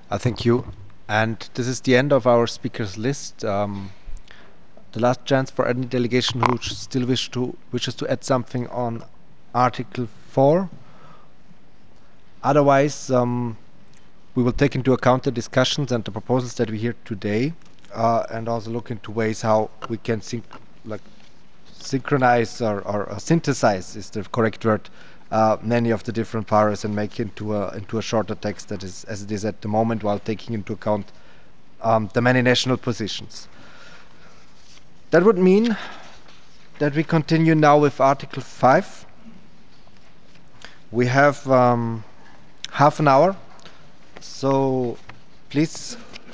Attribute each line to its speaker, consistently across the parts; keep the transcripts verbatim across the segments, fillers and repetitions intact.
Speaker 1: I thank you. And this is the end of our speakers list. Um, the last chance for any delegation who still wish to wishes to add something on Article four. Otherwise, um, we will take into account the discussions and the proposals that we hear today, uh, and also look into ways how we can sync, like synchronize or, or uh, synthesize is the correct word, uh, many of the different powers and make into a into a shorter text that is as it is at the moment, while taking into account um, the many national positions. That would mean that we continue now with Article five. We have um, half an hour, so please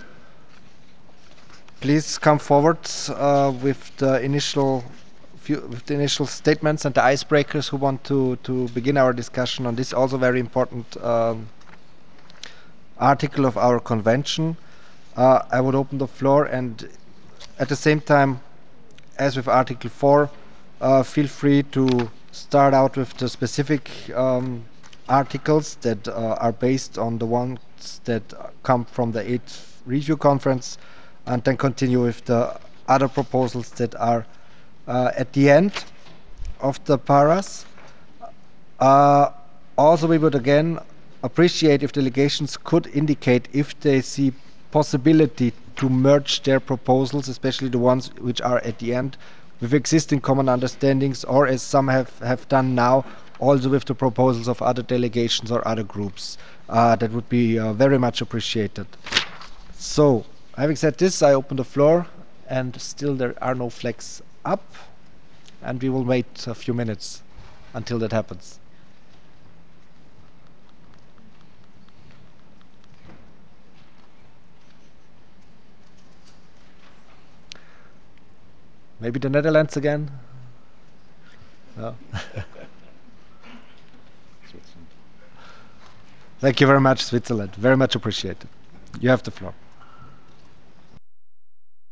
Speaker 1: please come forward uh, with the initial few, with the initial statements and the icebreakers who want to to begin our discussion on this also very important um, article of our convention. Uh, I would open the floor, and at the same time, as with Article four, uh, feel free to start out with the specific um, articles that uh, are based on the ones that come from the eighth review conference, and then continue with the other proposals that are uh, at the end of the paras. Uh, also, we would again appreciate if delegations could indicate if they see possibility to merge their proposals, especially the ones which are at the end, with existing common understandings, or as some have, have done now, also with the proposals of other delegations or other groups. Uh, that would be uh, very much appreciated. So, having said this, I open the floor, and still there are no flags up, and we will wait a few minutes until that happens. Maybe the Netherlands again? No. Thank you very much, Switzerland. Very much appreciated. You have the floor.